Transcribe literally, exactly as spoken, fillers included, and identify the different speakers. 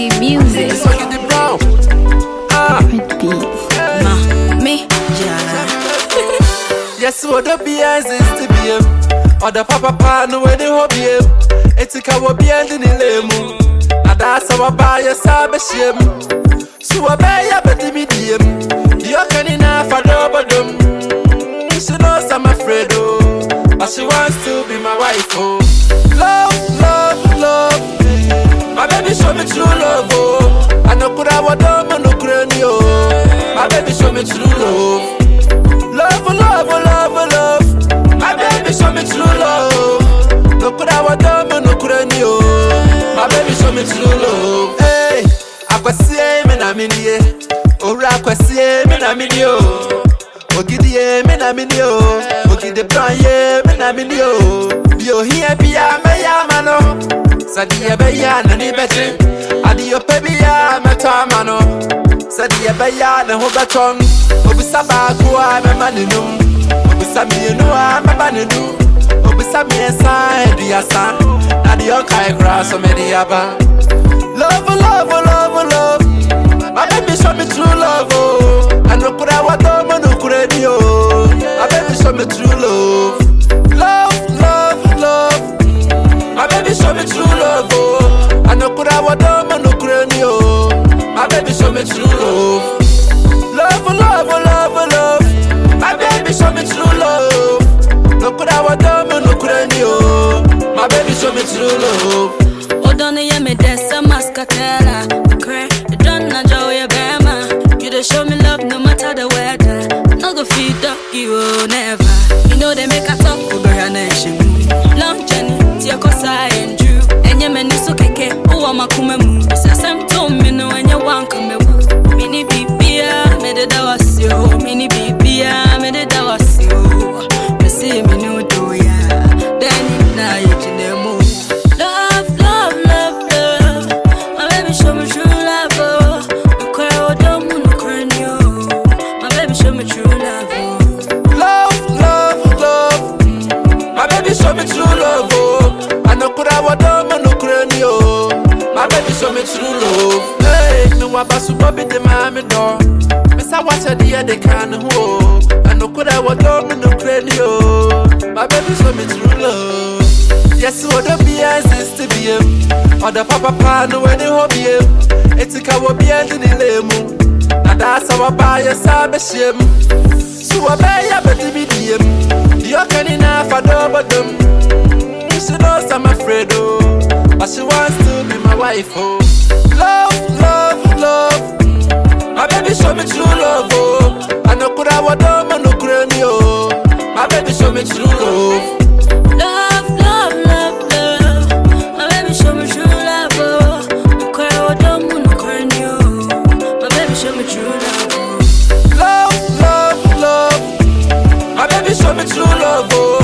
Speaker 1: G music.
Speaker 2: So get the brown. Ah.
Speaker 1: Ma, me, yeah.
Speaker 2: Yes, what the B S is to be him. Or the papa pa no way the hobby him. It's a cow be ending in lemu. Now that's how I buy a sabashim. So I buy a betty medium. You're canning enough for double them. She knows I'm afraid, oh. But she wants to be my wife, oh. Love, love, love. My baby show me true love, oh. I know could I want them and no cranny, oh. My baby show me true love. Love, love, love, love. My baby show me true love. No could I want them and no cranny, oh. My baby show me true love. Hey, I can see me na mini, oh, I can see me na mini, oh. Ogidie me na mini, oh. Ogide branye me na mini, oh. Bio here be a me ya mano. Sadi be ya na ni beti. Adi yo pe be ya me ta mano. Sadi be ya na ho beton. Obisa ba ko a me maninu. Obisa mi no a me maninu. Obisa mi esa e du asa. Na di o kai grass so me di aba. Love, love, love, love. My baby show me true love, oh. I know could I want them and no could I, oh. My baby show me true love. Love, love, love. My baby show me true love, oh. I know could I want them and no could I, oh. My baby show me true love. Love, love, love, love. My baby show me true love. No could I want them and no could I, oh. My baby show me true love.
Speaker 3: Oh, don't you me desa mascatella. Cray, don't na joy a bema. You dey show me love no matter the weather. No go feed up you oh, never. You know they make a talk over her nation. Long journey, tia kosa and Drew. And your man is so keke, oh, I'm a kumemu. Sasam to me no when you want come me. Mini bibia, me de dawasio. Mini bibia, me de dawasio. Me see me no do ya. Then na you jinemo. Love, love, love, love. My baby show me true love, oh. No cry, oh, don't want no cry, no. My baby show me true love, oh.
Speaker 2: Love, love, love. My baby show me true love, oh. I know could I want them and no cranny, oh. My baby show me true love. Hey, no wabasu bobby de mami door. Miss I watch a dear they can hold. I know could I want them and no cranny, oh. My baby show me true love. Yes, what the B S is to be him. Or the papa pa no way the hobby him. It's a cow be ending in lemu. Now that's how I buy a sabashim. So I buy a betty medium. You're canning enough for double them. She knows I'm afraid, oh. But she wants to be my wife, oh. Love, love, love. My baby show me true love, oh. I know could I want them and no cranny, oh. My baby show me true love.
Speaker 3: Love, love, love, love. My baby show me true love, oh. No cry, oh, don't want no cry, no. My baby show me true love, oh.
Speaker 2: Love, love, love. My baby show me true love, oh.